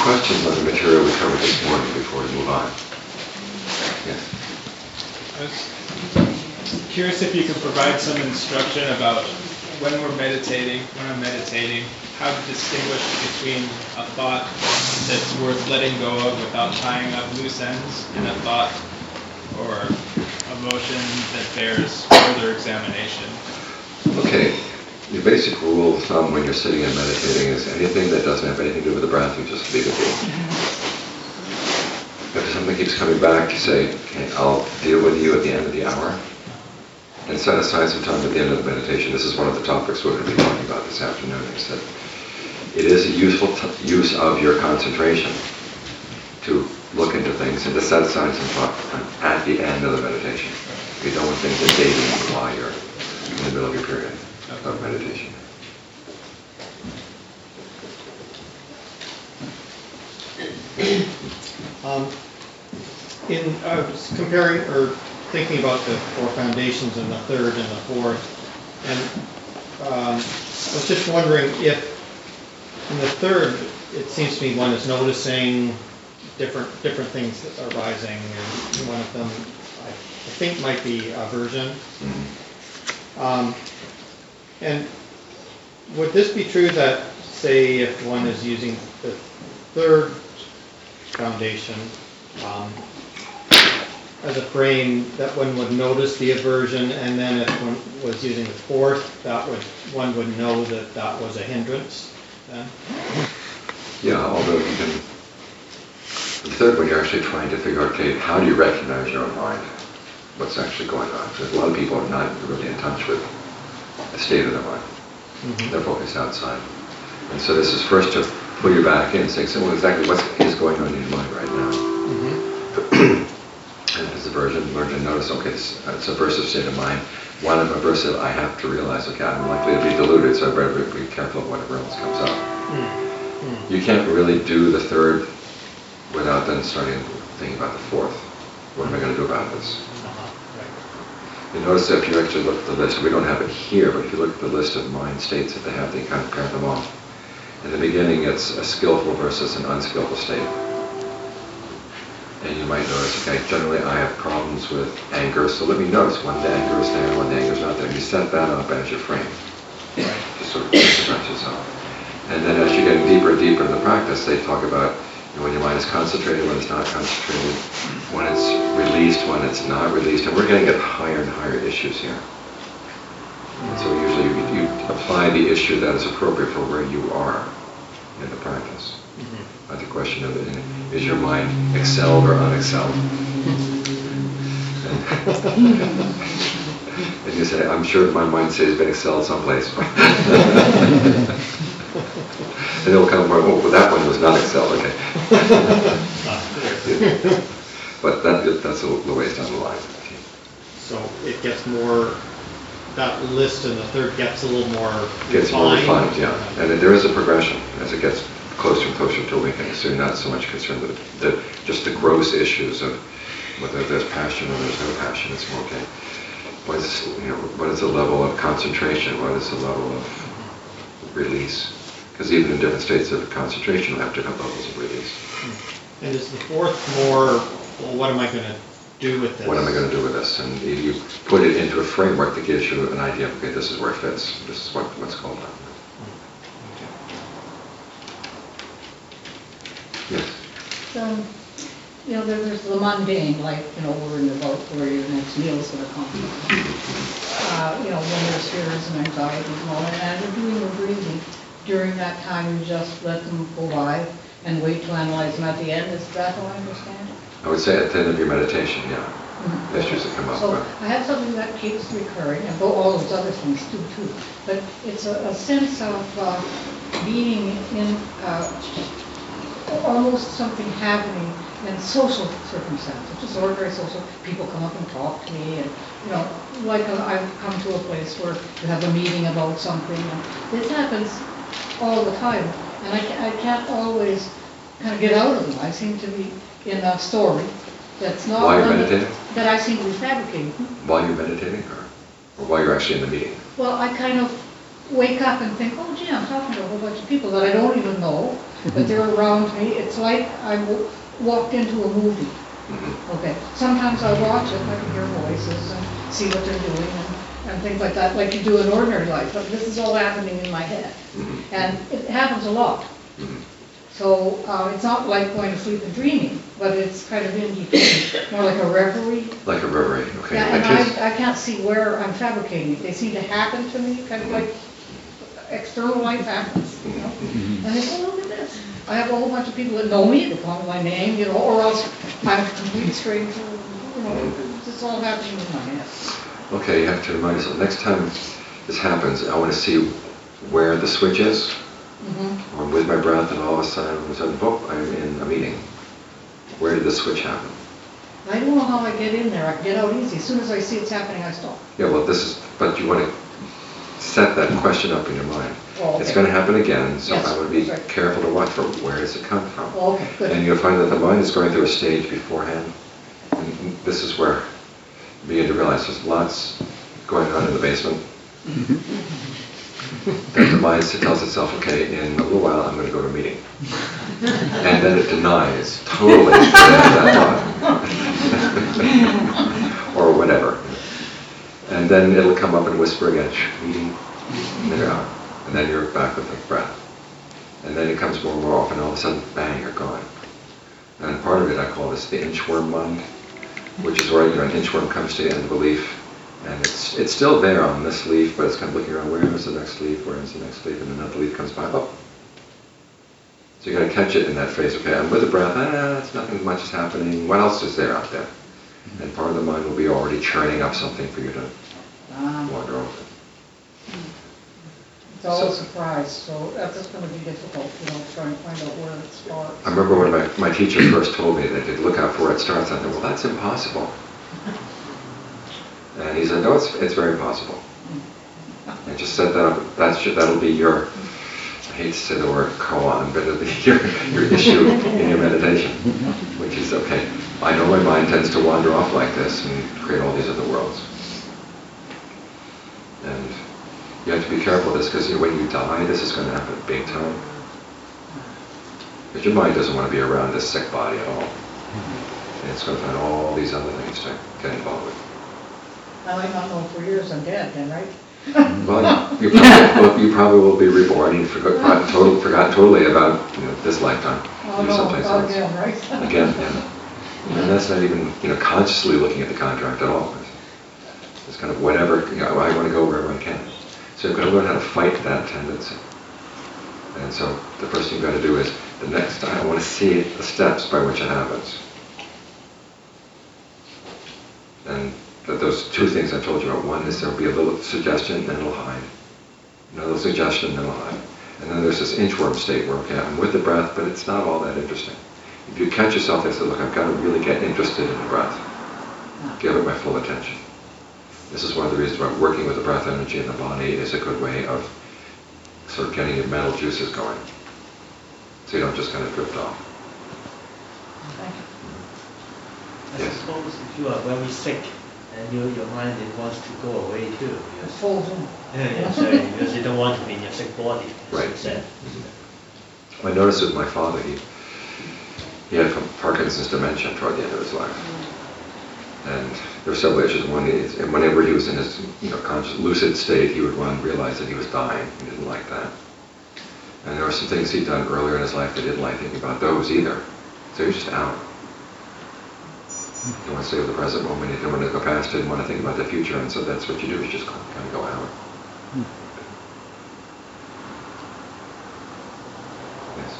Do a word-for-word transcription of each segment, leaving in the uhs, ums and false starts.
questions on the material we covered this morning before we move on? Yes. I was curious if you could provide some instruction about when we're meditating, when I'm meditating, how to distinguish between a thought that's worth letting go of without tying up loose ends and a thought or emotion that bears further examination. Okay. The basic rule of thumb when you're sitting and meditating is anything that doesn't have anything to do with the breath, you just leave it be. If something keeps coming back, you say, okay, I'll deal with you at the end of the hour. And set aside some time at the end of the meditation. This is one of the topics we're going to be talking about this afternoon, is that it is a useful t- use of your concentration to look into things and to set aside some thought at the end of the meditation. You don't want things invading you while you're in the middle of your period of meditation. Um, in I was comparing or thinking about the four foundations and the third and the fourth, and um, I was just wondering if in the third it seems to me one is noticing different different things arising, and one of them I, I think might be aversion. Mm-hmm. Um, And would this be true that, say, if one is using the third foundation um, as a frame, that one would notice the aversion, and then if one was using the fourth, that would one would know that that was a hindrance? Then? Yeah, although you can. The third one, you're actually trying to figure out, okay, how do you recognize your own mind? What's actually going on? Because a lot of people are not really in touch with the state of their mind. Mm-hmm. They're focused outside. And so this is first to put you back in and say, so well, exactly what is going on in your mind right now? Mm-hmm. And as a version, learn to notice, okay, it's, it's a aversive state of mind. When I'm aversive, I have to realize, okay, I'm likely to be deluded, so I better be careful of whatever else comes up. Mm-hmm. You can't really do the third without then starting thinking about the fourth. What am I going to do about this? You notice that if you actually look at the list, we don't have it here, but if you look at the list of mind states that they have, they kind of pair them off. In the beginning, it's a skillful versus an unskillful state. And you might notice, okay, generally I have problems with anger, so let me notice when the anger is there, when the anger is not there. You set that up as your frame. Just sort of express yourself. And then as you're getting deeper and deeper in the practice, they talk about you know, when your mind is concentrated, when it's not concentrated, when it's released, when it's not released, and we're getting at higher and higher issues here. And so usually you, you apply the issue that is appropriate for where you are in the practice. Mm-hmm. But the question of it, is your mind excelled or unexcelled? and, and you say, I'm sure my mind says it's been excelled someplace. And it'll come from, oh, well, that one was not excelled, okay. yeah. But that, that's a little ways down the line. Okay. So it gets more, that list in the third gets a little more Gets refined. more refined, yeah. And then there is a progression as it gets closer and closer to awakening. So you're not so much concerned with the, just the gross issues of whether there's passion or there's no passion. It's more, okay, what is, you know, what is the level of concentration? What is the level of release? Because even in different states of concentration, we'll have different levels of release. And is the fourth more, well, what am I going to do with this? What am I going to do with this? And you, you put it into a framework that gives you an idea of, okay, this is where it fits. This is what, what's called out. Okay. Yes? So, you know, there, there's the mundane, like, you know, worrying about where your next meal is going to come from. Uh, you know, when there's fears and anxieties and all that, and you're doing your breathing. During that time, you just let them go by and wait to analyze them at the end. Is that how I understand it? I would say at the end of your meditation, yeah. Mm-hmm. Issues that come up. So right? I have something that keeps recurring, and all those other things too, too. But it's a, a sense of uh, being in uh, almost something happening in social circumstances, just ordinary social. People come up and talk to me, and you know, like uh, I've come to a place where you have a meeting about something, and this happens all the time, and I, I can't always kind of get out of them. I seem to be in a story that's not while you're one meditating? That, that I seem to be fabricating. While you're meditating, or, or while you're actually in the meeting? Well, I kind of wake up and think, oh gee, I'm talking to a whole bunch of people that I don't even know, but they're around me. It's like I w- walked into a movie. Mhm. Okay, sometimes I watch it, I can hear voices and see what they're doing and, and things like that, like you do in ordinary life, but this is all happening in my head. Mhm. And it happens a lot. Mhm. So, uh, it's not like going to sleep and dreaming, but it's kind of in between, more like a reverie. Like a reverie, okay. Yeah, My and kids- I, I can't see where I'm fabricating it. They seem to happen to me, kind of like external life happens, you know? And they go, look at this. I have a whole bunch of people that know me, they call me my name, you know, or else I'm a complete stranger, you know, it's all happening in my head. Okay, you have to remind yourself, next time this happens, I want to see where the switch is. Mhm. I'm with my breath and all of a sudden, all of a sudden, boom, I'm in a meeting. Where did the switch happen? I don't know how I get in there, I get out easy. As soon as I see it's happening, I stop. Yeah, well, this is, but you want to set that question up in your mind. Oh, okay. It's going to happen again, so Yes, I would be right. careful to watch for where does it come from. Oh, okay, good. And you'll find that the mind is going through a stage beforehand. And this is where you begin to realize there's lots going on in the basement. That the mind tells itself, okay, in a little while I'm going to go to a meeting. And then it denies totally that thought. Or whatever. And then it'll come up and whisper again, "Shh, meeting," and then you're out. And then you're back with the breath. And then it comes more and more often, all of a sudden, bang, you're gone. And part of it, I call this the inchworm mind, which is where, you know, an inchworm comes to the end of a leaf, and it's it's still there on this leaf, but it's kind of looking around, where is the next leaf, where is the next leaf, and then another leaf comes by, oh. So you got to catch it in that phase, okay, I'm with the breath, ah, it's nothing much is happening, what else is there out there? And part of the mind will be already churning up something for you to Ah. wander over. It's all a So- surprise, so that's just gonna be difficult, you know, trying to find out where it starts. I remember when my, my teacher first told me that to look out for where it starts, I thought, well, that's impossible. And he said, no, it's, it's very possible. And just set that up, that should, that'll be your, I hate to say the word koan, but it'll be your, your issue in your meditation, which is, okay, I know my mind tends to wander off like this and create all these other worlds. And you have to be careful of this, because you know, when you die, this is going to happen big time. But your mind doesn't want to be around this sick body at all. And it's going to find all these other things to get involved with. I might not know for years I'm dead then, right? Well, you probably, well, you probably will be reborn and forgot, total, forgot totally about, you know, this lifetime. Oh, You're no, someplace else. again, right? Again, yeah. And that's not even, you know, consciously looking at the contract at all. It's, it's kind of whatever, you know, I want to go wherever I can. So you've got to learn how to fight that tendency. And so the first thing you've got to do is, the next time I want to see the steps by which it happens. And th- those two things I told you about, one is there'll be a little suggestion, then it'll hide. Another suggestion, then it'll hide. And then there's this inchworm state where, okay, I'm with the breath, but it's not all that interesting. If you catch yourself there, say, look, I've got to really get interested in the breath. Give it my full attention. This is one of the reasons why working with the breath energy in the body is a good way of sort of getting your mental juices going. So you don't just kind of drift off. Thank you. I Yes. suppose if you are very sick and you, your mind it wants to go away too. It Because, folds in. yeah, yeah, sorry, because you don't want to be in your sick body, as Right. you said. I noticed with my father, he, he had Parkinson's dementia toward the end of his life. And there were several issues. One is, and whenever he was in his, you know, conscious, lucid state, he would one realize that he was dying. He didn't like that. And there were some things he'd done earlier in his life that he didn't like thinking about those either. So he was just out. He didn't want to stay with the present moment. He didn't want to go past it. He didn't want to think about the future. And so that's what you do, is just kind of go out. Yes.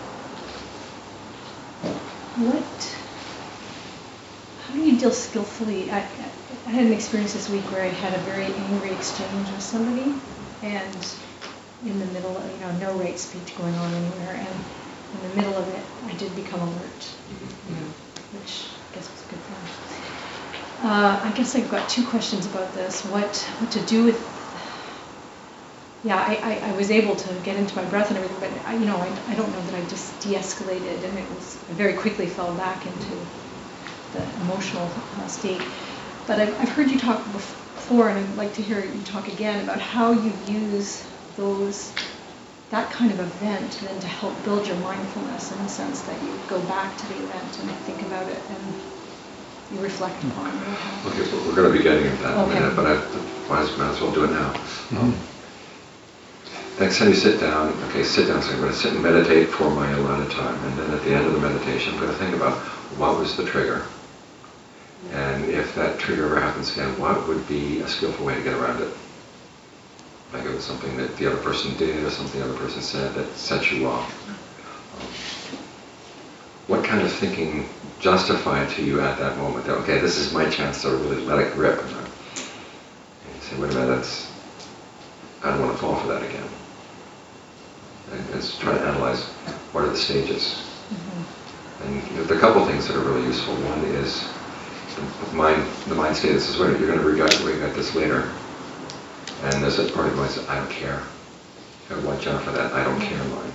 What, how do you deal skillfully? I, I I had an experience this week where I had a very angry exchange with somebody, and in the middle of, you know, no right speech going on anywhere, and in the middle of it, I did become alert, you know, which I guess was a good thing. Uh, I guess I've got two questions about this. What, what to do with, yeah, I, I, I was able to get into my breath and everything, but I, you know, I, I don't know that I just de-escalated, and it was, I very quickly fell back into the emotional uh, state. But I've, I've heard you talk before, and I'd like to hear you talk again about how you use those that kind of event then to help build your mindfulness in the sense that you go back to the event and think about it and you reflect upon what happened. Okay, so we're going to be getting into that in a Okay. minute, but I might as, might as well do it now. Um, next time you sit down, okay, sit down, so I'm going to sit and meditate for my allotted time, and then at the end of the meditation, I'm going to think about what was the trigger, and if that trigger ever happens again, what would be a skillful way to get around it? Like it was something that the other person did or something the other person said that set you off. Um, what kind of thinking justified to you at that moment that, okay, this is my chance to really let it rip? And you say, wait a minute, that's, I don't want to fall for that again. And it's trying to analyze what are the stages. Mm-hmm. And you know, there are a couple things that are really useful. One is the mind, the mind state that says, wait, you're going to regret, regret this later. And there's a part of the mind that says, I don't care. You've got to watch out for that I don't care mind.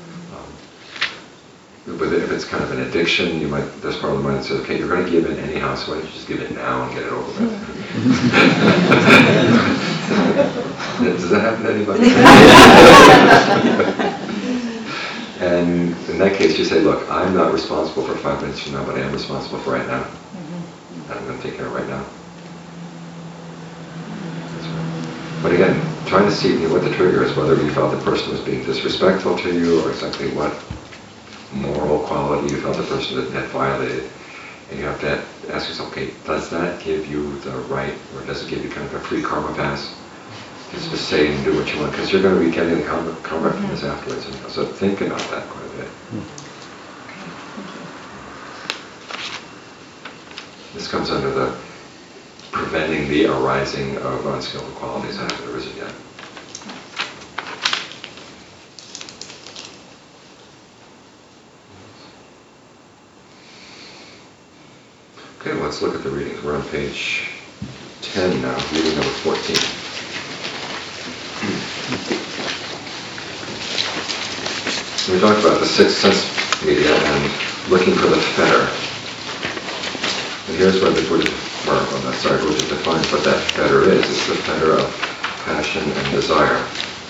Um, but if it's kind of an addiction, you might, there's part of the mind that says, okay, you're going to give in anyhow, so why don't you just give in now and get it over with. Does that happen to anybody? And in that case, you say, look, I'm not responsible for five minutes from now, but I am responsible for right now. And I'm going to take care of right now. But again, trying to see you know, what the trigger is, whether you felt the person was being disrespectful to you or exactly what moral quality you felt the person had, had violated. And you have to ask yourself, okay, does that give you the right, or does it give you kind of a free karma pass? Just to say and do what you want, because you're going to be getting the karma, karma from this afterwards. And so think about that quite a bit. This comes under the preventing the arising of unskillful qualities that haven't arisen yet. Okay, well, let's look at the readings. We're on page ten now, reading number fourteen. We talked about the sixth sense media and looking for the fetter. And here's where the Buddha, or well, not sorry, Buddha defines what that fetter is. It's the fetter of passion and desire.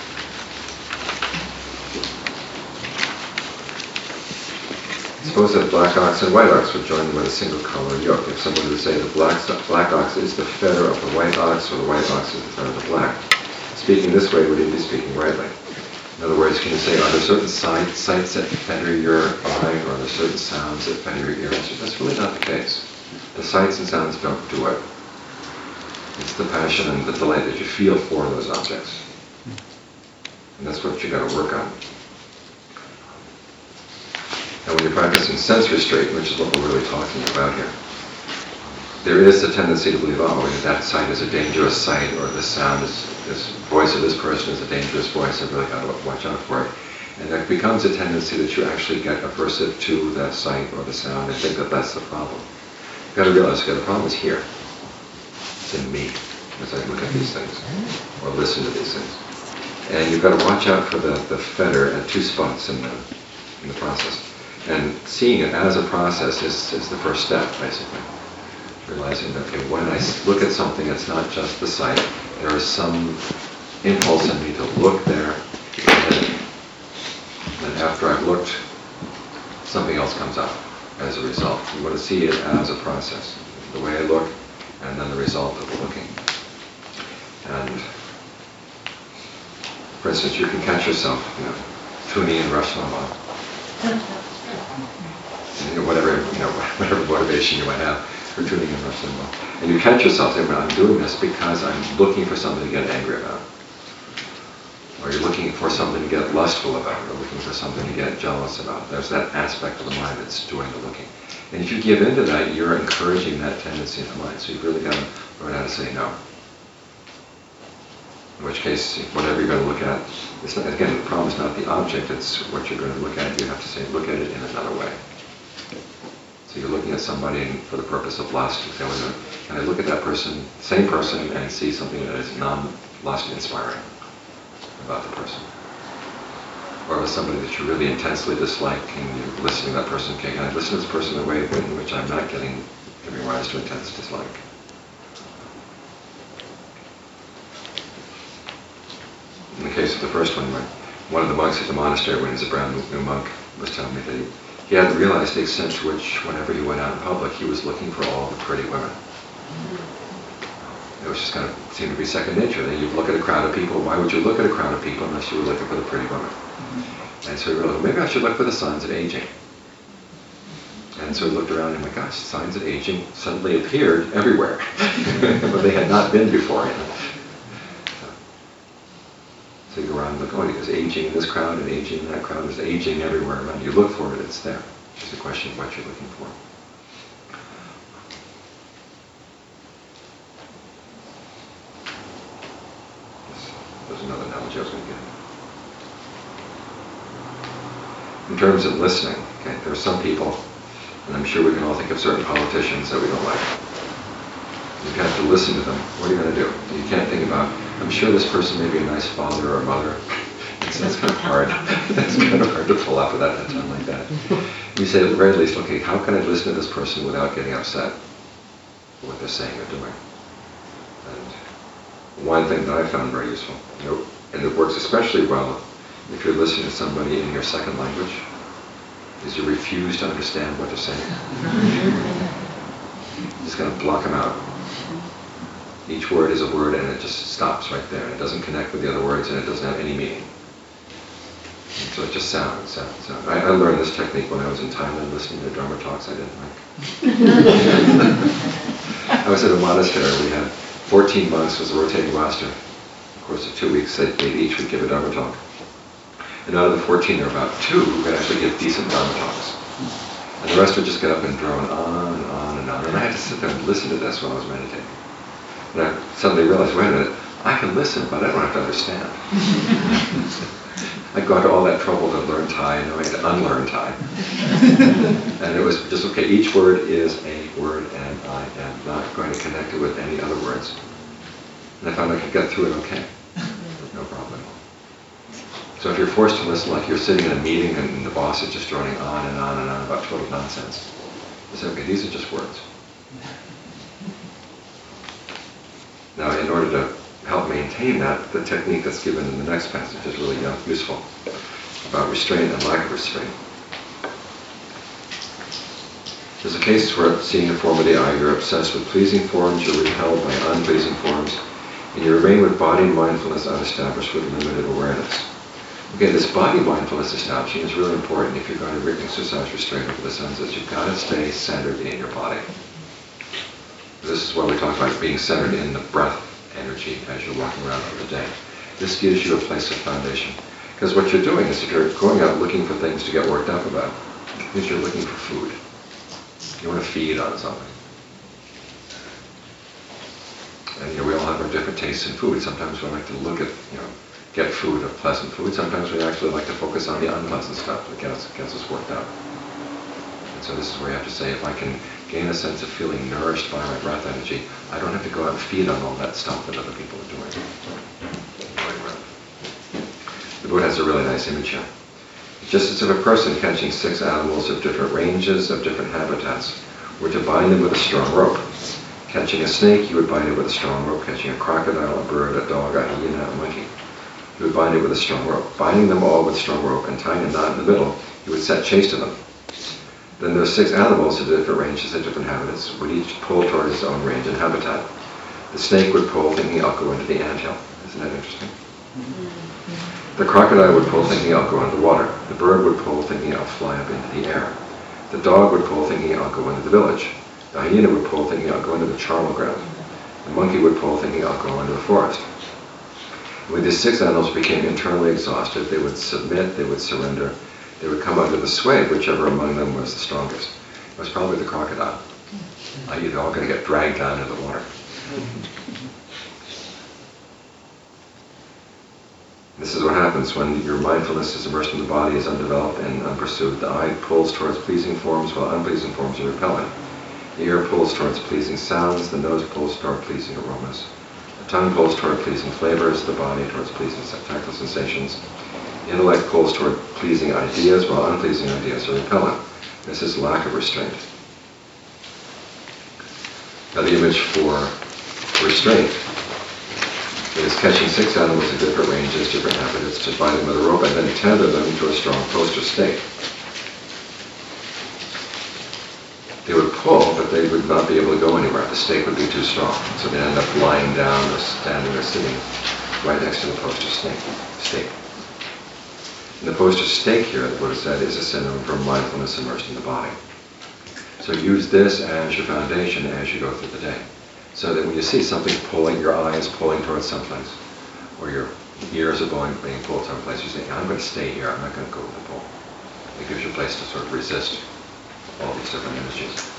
Suppose that black ox and white ox were joined with a single color yoke. If someone would say the black, black ox is the fetter of the white ox, or the white ox is the fetter of the black, speaking this way, would he be speaking rightly? In other words, can you say, are there certain sight, sights that fetter your eye, or are there certain sounds that fetter your ears? That's really not the case. The sights and sounds don't do it. It's the passion and the delight that you feel for those objects. And that's what you got to work on. And when you're practicing sense restraint, which is what we're really talking about here, there is a tendency to believe, oh, that sight is a dangerous sight, or this sound is, this voice of this person is a dangerous voice, I've really got to watch out for it. And there becomes a tendency that you actually get aversive to that sight or the sound and think that that's the problem. You've got to realize, okay, the problem is here. It's in me, as I look at these things, or listen to these things. And you've got to watch out for the, the fetter at two spots in the, in the process. And seeing it as a process is, is the first step, basically. Realizing that, okay, when I look at something, it's not just the sight. There is some impulse in me to look there, and then after I've looked, something else comes up as a result. You want to see it as a process. The way I look, and then the result of the looking. And, for instance, you can catch yourself, you know, tuning in Rush Limbaugh. You know, whatever, you know, whatever motivation you might have for tuning in Rush Limbaugh. And you catch yourself saying, well, I'm doing this because I'm looking for something to get angry about. Or you're looking for something to get lustful about, or looking for something to get jealous about. There's that aspect of the mind that's doing the looking. And if you give into that, you're encouraging that tendency in the mind. So you've really got to learn how to say no. In which case, whatever you're going to look at, it's not, again, the problem is not the object, it's what you're going to look at. You have to say, look at it in another way. So you're looking at somebody for the purpose of lust. You say, well, can I look at that person, same person, and see something that is non-lust inspiring about the person? Or with somebody that you really intensely dislike, and you're listening to that person, okay, can I listen to this person in a way in which I'm not getting giving rise to intense dislike? In the case of the first one, one of the monks at the monastery, when he was a brand new monk, was telling me that he, he hadn't realized the extent to which, whenever he went out in public, he was looking for all the pretty women. It was just kind of seemed to be second nature. Then you'd look at a crowd of people. Why would you look at a crowd of people unless you were looking for the pretty women? And so he realized, maybe I should look for the signs of aging. And so he looked around and, my gosh, signs of aging suddenly appeared everywhere, but they had not been before. You know? So you go around and look, oh, there's aging in this crowd and aging in that crowd. There's aging everywhere around. You look for it, it's there. It's just a question of what you're looking for. There's another analogy I was going to give. In terms of listening, okay, there are some people, and I'm sure we can all think of certain politicians that we don't like. You have to listen to them. What are you going to do? You can't think about, I'm sure this person may be a nice father or mother. It's, it's kind of hard. It's kind of hard to pull up with that at a time like that. You say at the very least, okay, how can I listen to this person without getting upset with what they're saying or doing? And one thing that I found very useful, you know, and it works especially well if you're listening to somebody in your second language, is you refuse to understand what they're saying. You're just going to block them out. Each word is a word and it just stops right there. It doesn't connect with the other words and it doesn't have any meaning. And so it just sounds, sounds, sounds. I, I learned this technique when I was in Thailand listening to Dharma talks I didn't like. I was at a monastery. We had fourteen monks was a rotating roster. Of course, in two weeks, they, they each would give a Dharma talk. And out of the fourteen, there were about two who could actually give decent Dharma talks. And the rest would just get up and drone on and on and on. And I had to sit there and listen to this while I was meditating. And I suddenly realized, wait a minute, I can listen, but I don't have to understand. I'd gone to all that trouble to learn Thai, and now I had to unlearn Thai. And it was just, okay, each word is a word, and I am not going to connect it with any other words. And I found I could get through it okay. There's no problem at all. So if you're forced to listen like you're sitting in a meeting and the boss is just droning on and on and on about total nonsense, you say, okay, these are just words. Now, in order to help maintain that, the technique that's given in the next passage is really useful about restraint and lack of restraint. There's a case where, seeing a form of the eye, you're obsessed with pleasing forms, you're repelled by unpleasing forms, and you remain with body mindfulness unestablished with limited awareness. Okay, this body mindfulness establishing is really important if you're going to exercise restraint over the senses. You've got to stay centered in your body. This is what we talk about, being centered in the breath energy as you're walking around through the day. This gives you a place of foundation. Because what you're doing is, if you're going out looking for things to get worked up about, it means you're looking for food. You want to feed on something. And you know, we all have our different tastes in food. Sometimes we like to look at, you know, get food, of pleasant food. Sometimes we actually like to focus on the unpleasant stuff that gets, gets us worked up. And so this is where you have to say, if I can gain a sense of feeling nourished by my breath energy, I don't have to go out and feed on all that stuff that other people are doing. The Buddha has a really nice image here. Just as if a person catching six animals of different ranges, of different habitats, were to bind them with a strong rope. Catching a snake, you would bind it with a strong rope. Catching a crocodile, a bird, a dog, a hyena, a monkey, you would bind it with a strong rope. Binding them all with strong rope and tying a knot in the middle, you would set chase to them. Then those six animals of different ranges and different habitats would each pull toward its own range and habitat. The snake would pull, thinking, I'll go into the anthill. Isn't that interesting? Mm-hmm. The crocodile would pull, thinking, I'll go into the water. The bird would pull, thinking, I'll fly up into the air. The dog would pull, thinking, I'll go into the village. The hyena would pull, thinking, I'll go into the charnel ground. The monkey would pull, thinking, I'll go into the forest. When these six animals became internally exhausted, they would submit, they would surrender. They would come under the sway of whichever among them was the strongest. It was probably the crocodile. Uh, you're all going to get dragged down into the water. This is what happens when your mindfulness is immersed in the body, is undeveloped and unpursued. The eye pulls towards pleasing forms while unpleasing forms are repelling. The ear pulls towards pleasing sounds. The nose pulls toward pleasing aromas. The tongue pulls toward pleasing flavors. The body towards pleasing tactile sensations. The intellect pulls toward pleasing ideas, while unpleasing ideas are repellent. This is lack of restraint. Now the image for restraint It is catching six animals of different ranges, different habitats, to bind them with a rope and then tether them to a strong post or stake. They would pull, but they would not be able to go anywhere. The stake would be too strong. So they end up lying down or standing or sitting right next to the post or stake. stake. And the post or stake here, the Buddha said, is a synonym for mindfulness immersed in the body. So use this as your foundation as you go through the day. So that when you see something pulling, your eye is pulling towards someplace, or your ears are going, being pulled someplace, you say, I'm going to stay here, I'm not going to go with the pull. It gives you a place to sort of resist all these different energies.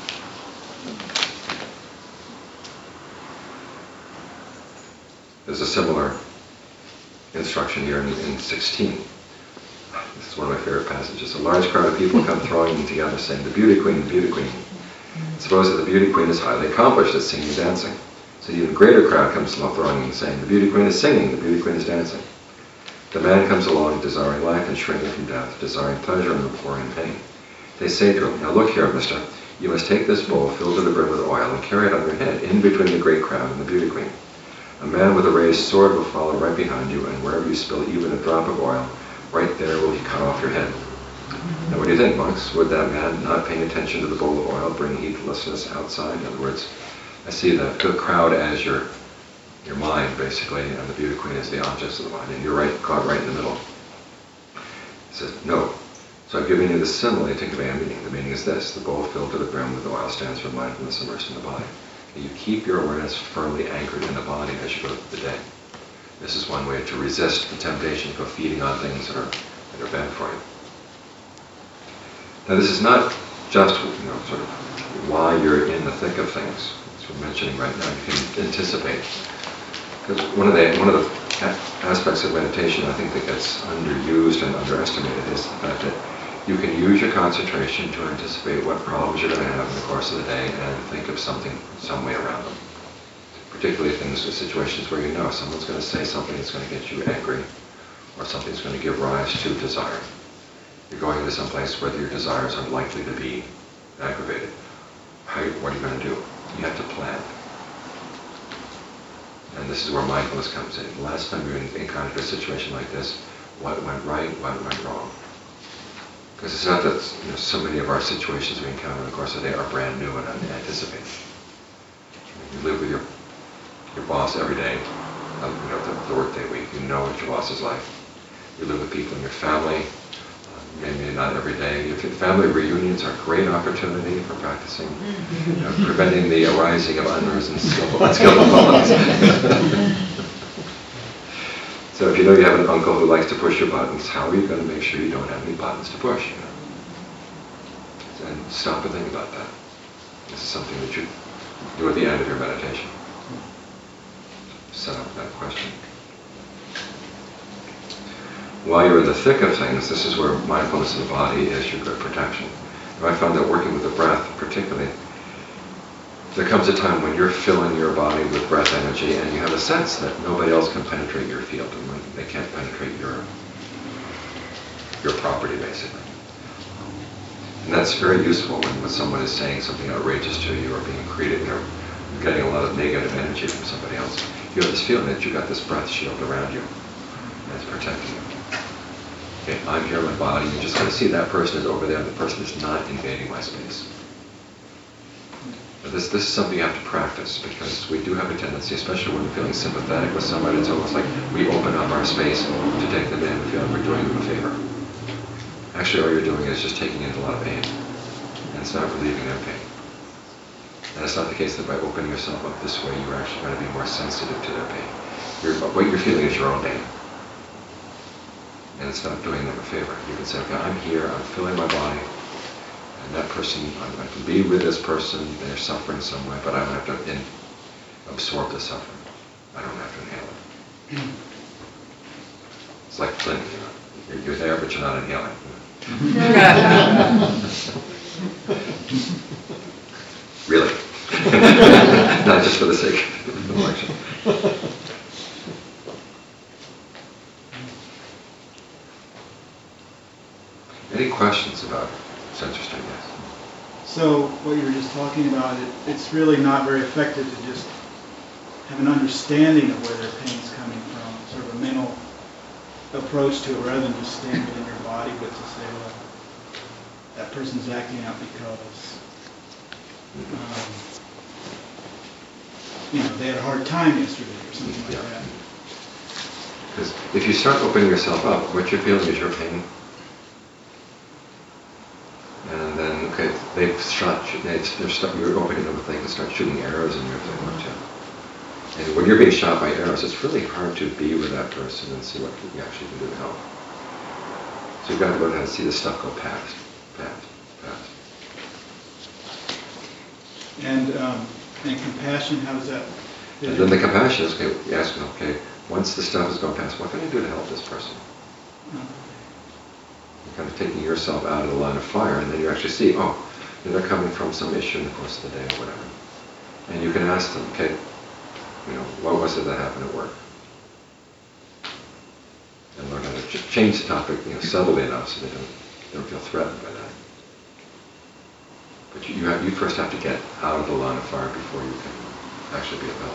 There's a similar instruction here in, in sixteen. This is one of my favorite passages. A large crowd of people come thronging together, saying, the beauty queen, the beauty queen. Suppose that the beauty queen is highly accomplished at singing and dancing. So an even greater crowd comes along thronging, saying, the beauty queen is singing, the beauty queen is dancing. The man comes along desiring life and shrinking from death, desiring pleasure and abhorring pain. They say to him, now look here, mister, you must take this bowl filled to the brim with oil and carry it on your head, in between the great crowd and the beauty queen. A man with a raised sword will follow right behind you, and wherever you spill even a drop of oil, right there will he cut off your head. Now what do you think, monks? Would that man, not paying attention to the bowl of oil, bring heedlessness outside? In other words, I see the, the crowd as your your mind, basically, and the beauty queen as the objects of the mind, and you're right, caught right in the middle. He says, no. So I've given you the simile to convey a meaning. The meaning is this: the bowl filled to the brim with oil stands for mindfulness immersed in the body. And you keep your awareness firmly anchored in the body as you go through the day. This is one way to resist the temptation to go feeding on things that are that are bad for you. Now this is not just, you know, sort of why you're in the thick of things. As we're mentioning right now, you can anticipate. Because one of the one of the aspects of meditation, I think, that gets underused and underestimated is the fact that you can use your concentration to anticipate what problems you're going to have in the course of the day and think of something, some way around them. Particularly things, situations where you know someone's going to say something that's going to get you angry, or something's going to give rise to desire. You're going into some place where your desires are likely to be aggravated. How, what are you going to do? You have to plan. And this is where mindfulness comes in. The last time you encountered a situation like this, what went right, what went wrong? Because it's not that, you know, so many of our situations we encounter in the course of the day are brand new and unanticipated. You live with your your boss every day, uh, you know, the, the workday week. You know what your boss is like. You live with people in your family, uh, maybe not every day. Your family reunions are a great opportunity for practicing, you know, preventing the arising of unrest and skillful, unskillful bonds. So if you know you have an uncle who likes to push your buttons, how are you going to make sure you don't have any buttons to push? You know? And stop and think about that. This is something that you do at the end of your meditation. Set up that question. While you're in the thick of things, this is where mindfulness of the body is your good protection. And I found that working with the breath particularly, there comes a time when you're filling your body with breath energy and you have a sense that nobody else can penetrate your field, and when they can't penetrate your your property, basically. And that's very useful when, when someone is saying something outrageous to you or being created, or getting a lot of negative energy from somebody else. You have this feeling that you've got this breath shield around you and it's protecting you. Okay, I'm here in my body, you just got to see that person is over there, the person is not invading my space. But this, this is something you have to practice, because we do have a tendency, especially when we're feeling sympathetic with someone, it's almost like we open up our space to take them in and feel like we're doing them a favor. Actually, all you're doing is just taking in a lot of pain, and it's not relieving their pain. And it's not the case that by opening yourself up this way, you're actually going to be more sensitive to their pain. You're, what you're feeling is your own pain. And it's not doing them a favor. You can say, okay, I'm here, I'm filling my body, and that person, I can be with this person, they're suffering some way, but I don't have to in, absorb the suffering. I don't have to inhale it. It's like Flynn, you know. You're, you're there, but you're not inhaling. Really. Not just for the sake of the election. Any questions about it? It's interesting, yes. So what you were just talking about, it, it's really not very effective to just have an understanding of where their pain's coming from, sort of a mental approach to it, rather than just stand within your body, but to say, well, that person's acting out because, um, you know, they had a hard time yesterday or something like Yeah. that. Because if you start opening yourself up, what you're feeling is your pain. And then, okay, they've shot, it's, they're start, you're opening up, they can start shooting arrows in you if they want to. And when you're being shot by arrows, it's really hard to be with that person and see what you actually can do to help. So you've got to learn how to see this stuff go past, past, past. And um, and compassion, how does that fit And then the in? compassion is, okay, you ask them, okay, once the stuff has gone past, what can I do to help this person? You're kind of taking yourself out of the line of fire, and then you actually see, oh, they're coming from some issue in the course of the day or whatever. And you can ask them, okay, you know, what was it that happened at work? And learn how to ch- change the topic, you know, subtly enough so they don't, they don't feel threatened by that. But you, you, have, you first have to get out of the line of fire before you can actually be of help.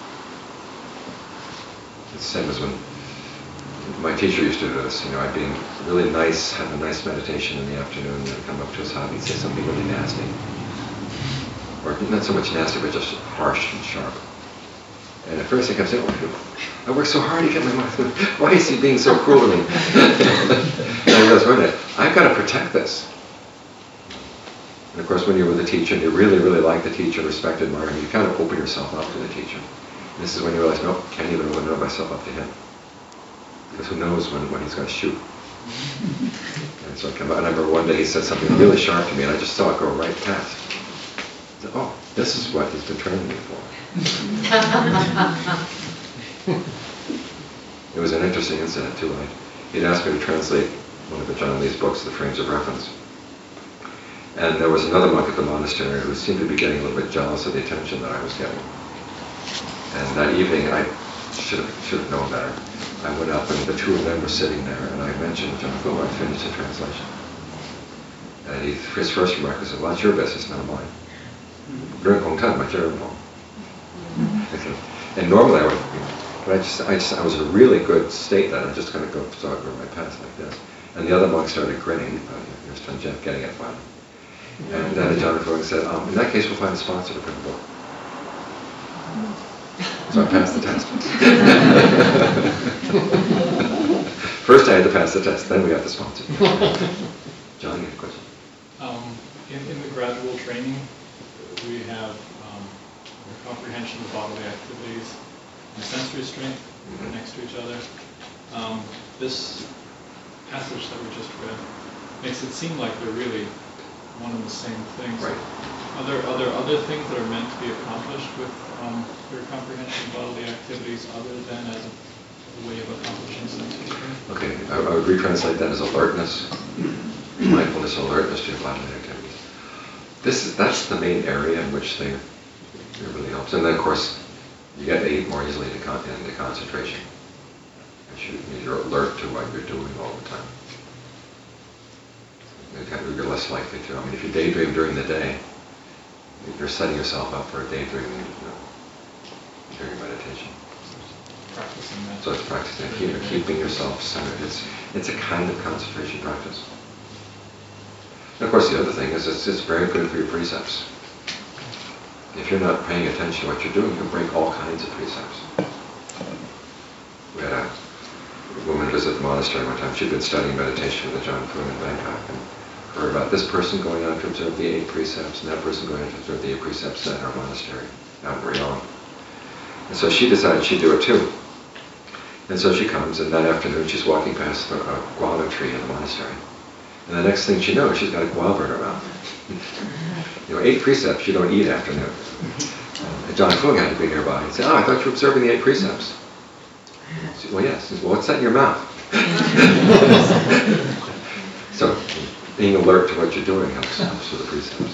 It's the same as when my teacher used to do this. You know, I'd be really nice, have a nice meditation in the afternoon, and then come up to his hobby and say something really nasty. Or not so much nasty, but just harsh and sharp. And at first I kept saying, oh, I worked so hard to get my mind. Why is he being so cruel to me? And I realized, wait a minute, I've got to protect this. And of course, when you're with a teacher and you really, really like the teacher, respect, admire him, you kind of open yourself up to the teacher. And this is when you realize, nope, can't even open myself up to him. Because who knows when, when he's going to shoot. And so I came out, and I remember one day he said something really sharp to me, and I just saw it go right past. I said, oh, this is what he's been training me for. It was an interesting incident, too. I, he'd asked me to translate one of John Lee's books, The Frames of Reference. And there was another monk at the monastery who seemed to be getting a little bit jealous of the attention that I was getting. And that evening, I should have, should have known better. I went up, and the two of them were sitting there, and I mentioned John Fu. I finished the translation. And he, his first remark was, well, it's your business, not mine. And normally I would, but I just, I just, I was in a really good state then. I just kind of go, saw it go my past like this. And the other monk started grinning. Uh, Here's John Jeff getting it finally. And then John Fu said, um, in that case, we'll find a sponsor to print the book. So I passed the test. First I had to pass the test, then we got the sponsor. John, you had a question? Um, in, in the gradual training, we have um, comprehension of bodily activities and sensory strength mm-hmm. next to each other. Um, this passage that we just read makes it seem like they're really one and the same things. Right. Are there, are there other things that are meant to be accomplished with um, your comprehension of bodily activities other than as a way of accomplishing sensory strength? Okay, I, I would retranslate that as alertness, mindfulness, alertness to your bodily activities. This is that's the main area in which they it really helps. And then, of course, you get to eat more easily into, con- into concentration. You, you're alert to what you're doing all the time. You're less likely to. I mean, if you daydream during the day, you're setting yourself up for a daydream you know, during meditation. Practicing that. So it's practicing keep, keeping yourself centered. It's it's a kind of concentration practice. And of course, the other thing is it's, it's very good for your precepts. If you're not paying attention to what you're doing, you can break all kinds of precepts. We had a woman visit the monastery one time. She'd been studying meditation with John Fu in Bangkok and heard about this person going on to observe the eight precepts and that person going on to observe the eight precepts at our monastery out in Rayong. And so she decided she'd do it too. And so she comes, and that afternoon she's walking past a, a guava tree in the monastery. And the next thing she knows, she's got a guava in her mouth. You know, eight precepts you don't eat after noon. And John Fu had to be nearby. He said, oh, I thought you were observing the eight precepts. She said, well, yes. He said, well, what's that in your mouth? So, being alert to what you're doing helps, helps with the precepts.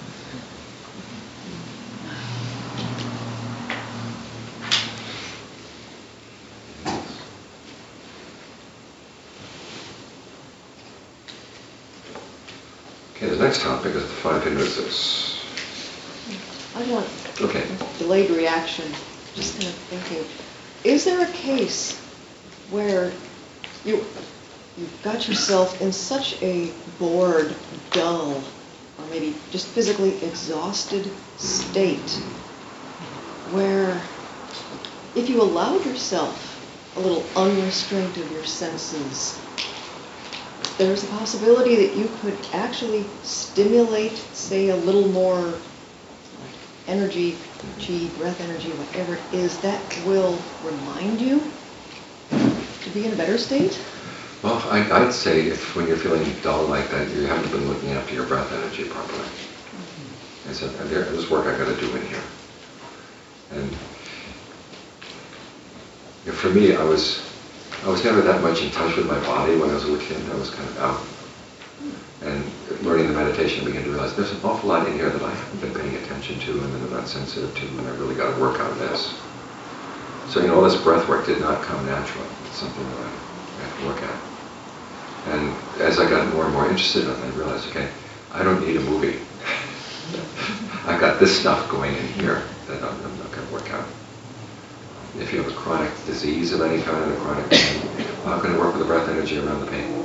Okay, the next topic is the five hindrances. I want Okay. delayed reaction. just kind of thinking, is there a case where you, you've got yourself in such a bored, dull, or maybe just physically exhausted state where if you allowed yourself a little unrestraint of your senses, there's a possibility that you could actually stimulate, say, a little more energy, chi, breath energy, whatever it is, that will remind you to be in a better state? Well, I, I'd say if when you're feeling dull like that, you haven't been looking after your breath energy properly. I said, there's work I got to do in here. And you know, for me, I was I was never that much in touch with my body when I was a little kid. I was kind of out. And learning the meditation, I began to realize there's an awful lot in here that I haven't been paying attention to and that I'm not sensitive to, and I really got to work on this. So, you know, all this breath work did not come naturally. It's something that I have to work at. And as I got more and more interested in it, I realized, okay, I don't need a movie. I've got this stuff going in here that I'm, I'm not going to work out. If you have a chronic disease of any kind, a chronic pain, how can I work with the breath energy around the pain?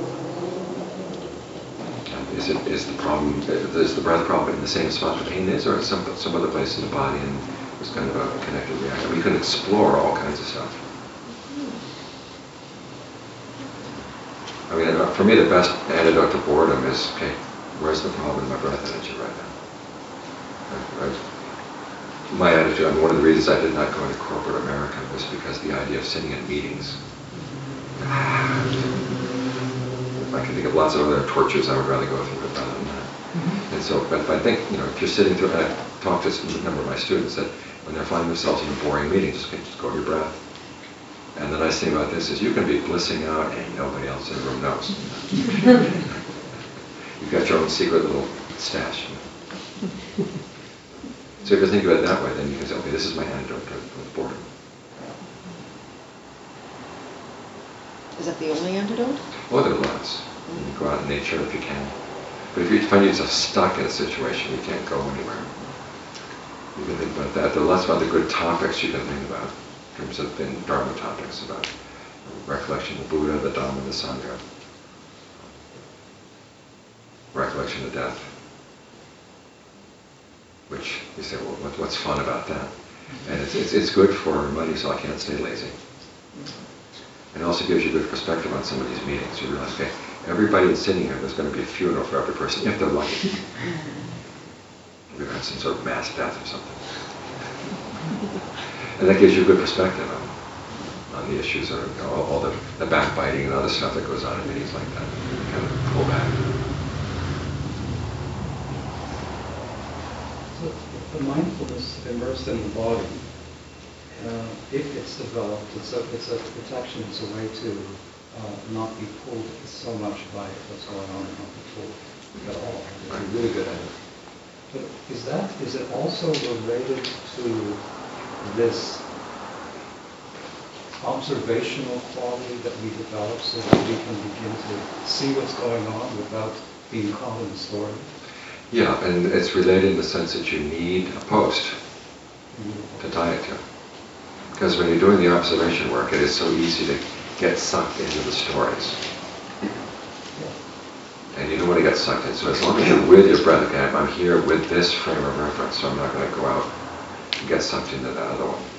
Is it is the problem, is the breath problem in the same spot the pain is, or is some some other place in the body, and there's kind of a connected reaction? We can explore all kinds of stuff. I mean, for me, the best antidote to boredom is, okay, where's the problem in my breath energy right now? Right? My attitude, I mean, one of the reasons I did not go into corporate America was because the idea of sitting in meetings. I can think of lots of other tortures I would rather go through it rather than that. Mm-hmm. And so, but if I think, you know, if you're sitting through, and I talked to a number of my students that when they're finding themselves in a boring meeting, just, just go to your breath. And the nice thing about this is you can be blissing out and nobody else in the room knows. You've got your own secret little stash. So if you think about it that way, then you can say, okay, this is my antidote to boredom. Is that the only antidote? Well, there are lots. You go out in nature if you can. But if you find yourself stuck in a situation, you can't go anywhere. You can think about that. There are lots of other good topics you can think about in terms of the Dharma topics, about recollection of the Buddha, the Dhamma, the Sangha. Recollection of death. Which you say, well, what, what's fun about that? And it's, it's, it's good for money, so I can't stay lazy. And it also gives you good perspective on some of these meetings. You realize, okay, everybody that's sitting here, there's going to be a funeral for every person, if they're lucky. We're going to have some sort of mass death or something. And that gives you a good perspective on, on the issues, or you know, all, all the, the backbiting and other stuff that goes on in meetings like that. You kind of pull back. So the mindfulness immersed in the body, uh, if it's developed, it's a, it's a protection, it's a way to uh, not be pulled so much by what's going on and not be pulled at all. It's really good at it. But is that, is it also related to this observational quality that we develop so that we can begin to see what's going on without being caught in the story? Yeah, and it's related in the sense that you need a post to tie it to. Because when you're doing the observation work, it is so easy to get sucked into the stories. And you don't want to get sucked in. So as long as you're with your breath, okay, I'm here with this frame of reference, so I'm not going to go out and get sucked into that other one.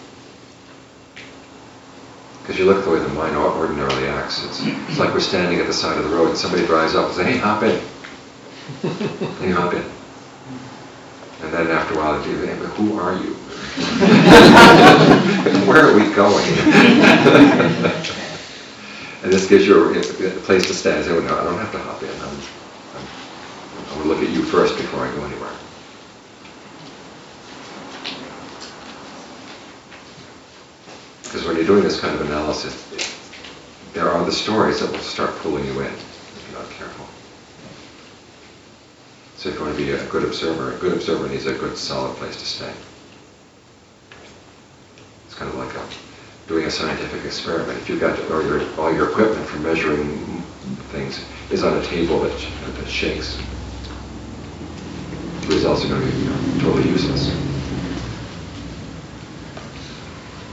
Because you look at the way the mind ordinarily acts. It's, it's like we're standing at the side of the road and somebody drives up and says, hey, hop in. And you hop in. And then after a while, you say, who are you? Where are we going? And this gives you a, a place to stand and say, well, no, I don't have to hop in. I'm, I'm, I'm going to look at you first before I go anywhere. Because when you're doing this kind of analysis, it, there are the stories that will start pulling you in if you're not careful. So if you want to be a good observer, a good observer needs a good solid place to stay. It's kind of like a, doing a scientific experiment. If you've got all your, all your equipment for measuring things is on a table that, that shakes, the results are going to be, you know, totally useless.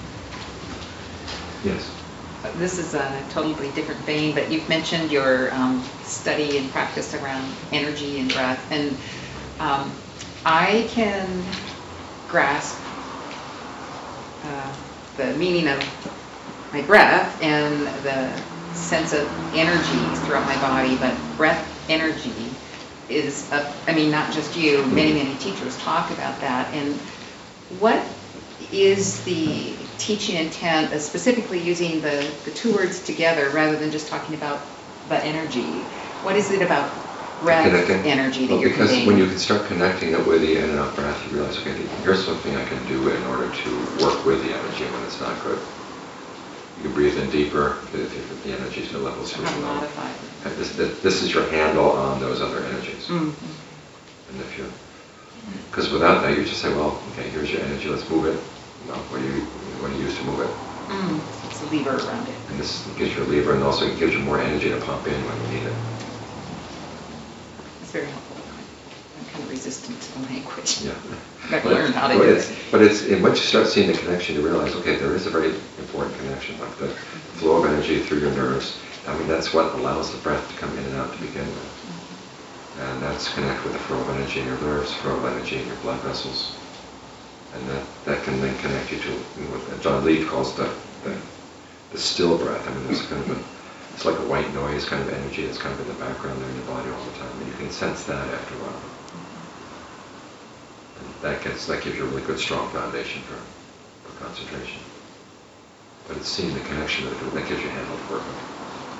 Yes. This is a totally different vein, but you've mentioned your um, study and practice around energy and breath, and um, I can grasp uh, the meaning of my breath and the sense of energy throughout my body, but breath energy is, a, I mean, not just you, many, many teachers talk about that, and what is the teaching intent, uh, specifically using the, the two words together rather than just talking about the energy? What is it about breath Connecting. energy that Well, you're because conveying? when you can start connecting it with the in and out breath, you realize, okay, here's something I can do in order to work with the energy when it's not good. You can breathe in deeper if, if the energy level is too How to low. modify it. And This, this this is your handle on those other energies. Mhm. And if you, because without that, you just say, well, okay, here's your energy, let's move it. No, what do you, what do you use to move it? Mm, it's a lever around it. And this gives you a lever, and also it gives you more energy to pump in when you need it. It's very helpful. I'm kind of resistant to the language. Yeah. I've got to But- learn how to but do it's- it. But it's, and once you start seeing the connection, you realize, okay, there is a very important connection, like the flow of energy through your nerves. I mean, that's what allows the breath to come in and out to begin with. And that's connect with the flow of energy in your nerves, flow of energy in your blood vessels. And that, that can then connect you to what John Lee calls the, the, the still breath. I mean, there's kind of a, it's like a white noise kind of energy that's kind of in the background there in your body all the time. And you can sense that after a while. And that gets, that gives you a really good, strong foundation for, for concentration. But it's seeing the connection that, that gives you a handle to work with.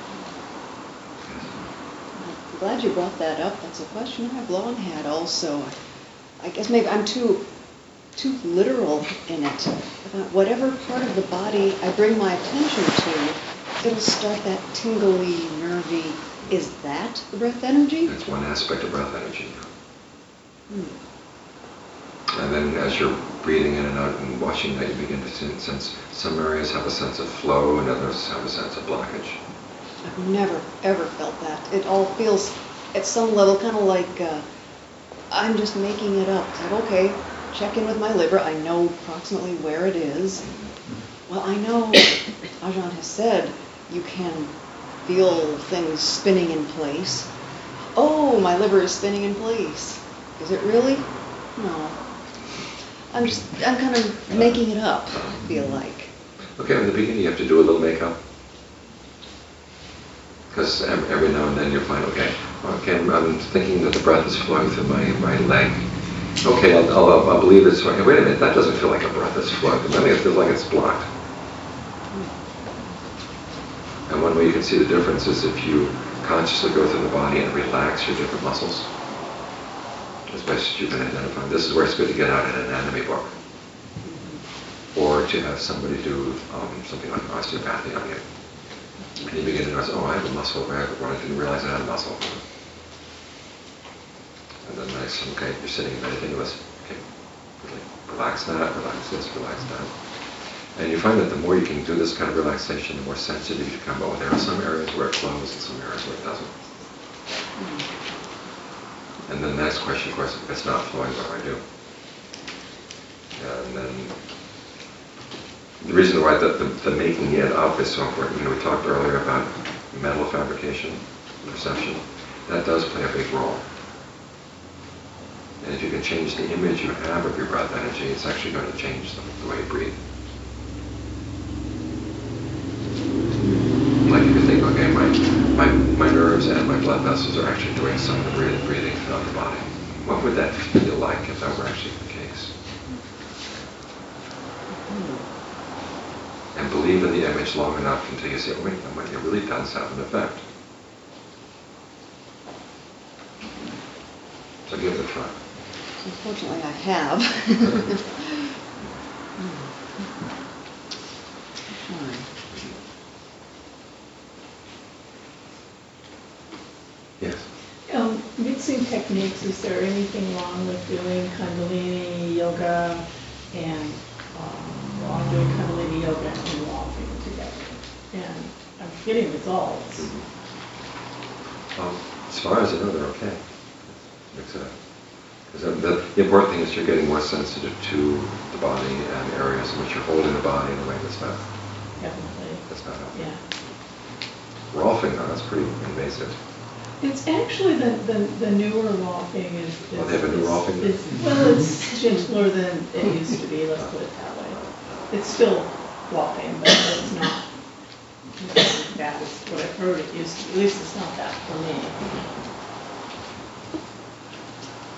I'm glad you brought that up. That's a question I've long had also. I guess maybe I'm too too literal in it. About whatever part of the body I bring my attention to, it'll start that tingly, nervy. Is that the breath energy? That's one aspect of breath energy. Hmm. And then as you're breathing in and out and watching that, you begin to sense some areas have a sense of flow and others have a sense of blockage. I've never, ever felt that. It all feels, at some level, kind of like uh, I'm just making it up. It's like, okay, check in with my liver. I know approximately where it is. Well, I know, Ajahn has said, you can feel things spinning in place. Oh, my liver is spinning in place. Is it really? No. I'm just, I'm kind of making it up, I feel like. Okay, in the beginning you have to do a little makeup. Because every now and then you'll find, okay, okay, I'm, I'm thinking that the breath is flowing through my, my leg. Okay, I'll, I'll, I'll believe it's flowing. Wait a minute, that doesn't feel like a breath is flowing. I think it feels like it's blocked. And one way you can see the difference is if you consciously go through the body and relax your different muscles. As best as you can identify. This is where it's good to get out an anatomy book. Or to have somebody do um, something like osteopathy on you. And you begin to notice, oh, I have a muscle there, but I didn't realize I had a muscle. And then nice, okay, you're sitting and meditating with, okay, really relax that, relax this, relax that. And you find that the more you can do this kind of relaxation, the more sensitive you become. Oh, there are some areas where it flows and some areas where it doesn't. And then the next question, of course, if it's not flowing, what do I do? And then the reason why the, the, the making it up is so important, you know, we talked earlier about metal fabrication, perception. That does play a big role. And if you can change the image you have of your breath energy, it's actually going to change the, the way you breathe. Like if you think, okay, my, my, my nerves and my blood vessels are actually doing some of the breathing, breathing throughout the body. What would that feel like if that were actually the case? And believe in the image long enough until you say, oh, wait, it really does have an effect. So give it a try. Unfortunately, I have. Yes. Um, mixing techniques, is there anything wrong with doing Kundalini yoga and um, well, I'm doing Kundalini yoga and walking together? And I'm getting results. Mm-hmm. Um, as far as I know, they're okay. Mix it up. Because the, the important thing is you're getting more sensitive to the body and areas in which you're holding the body in a way that's not. Definitely. That's not helping. Yeah. Rolfing, though, that's pretty invasive. It's actually the, the, the newer Rolfing is. Oh, they have a new is- Rolfing? is- Well, it's gentler than it used to be, let's put it that way. It's still Rolfing, but it's not as bad as what I've heard it used to be. At least it's not that for me.